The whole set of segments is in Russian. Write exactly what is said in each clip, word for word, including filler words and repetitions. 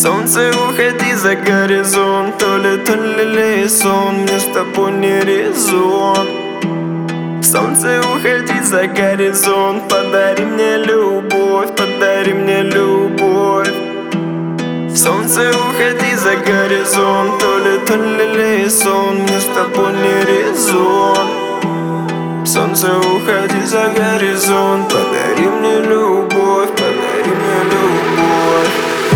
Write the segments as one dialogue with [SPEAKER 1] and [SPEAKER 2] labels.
[SPEAKER 1] Солнце, уходи за горизонт. То ли, то ли лесон, мне с тобой не резон. Солнце, уходи за горизонт. Подари мне любовь, подари мне любовь. Солнце, уходи за горизонт. То ли, то ли лесон, мне с тобой не резон. Солнце, уходи за горизонт. Подари мне любовь, подари мне любовь.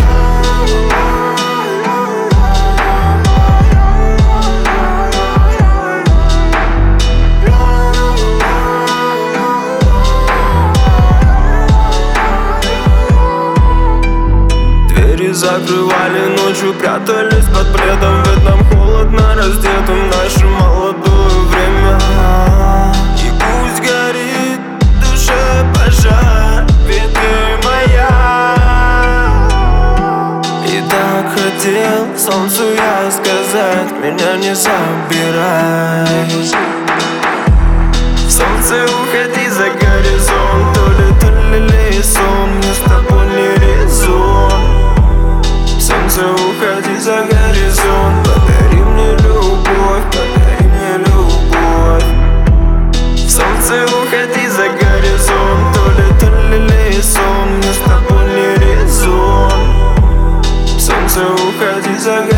[SPEAKER 1] Двери закрывали ночью, прятались под пледом. Ведь нам холодно раздетым наше молодое время. И пусть горит в душе пожар, ведь ты моя. И так хотел солнцу я сказать: меня не забирай. Солнце, уходи за горизонт. То ли, то ли лесон, мне с тобой не резон. Солнце, уходи за горизонт. Подари мне любовь, подари мне любовь. Солнце, уходи за горизонт. То ли, то ли лесон, мне с тобой не резон. Солнце, уходи за горизонт.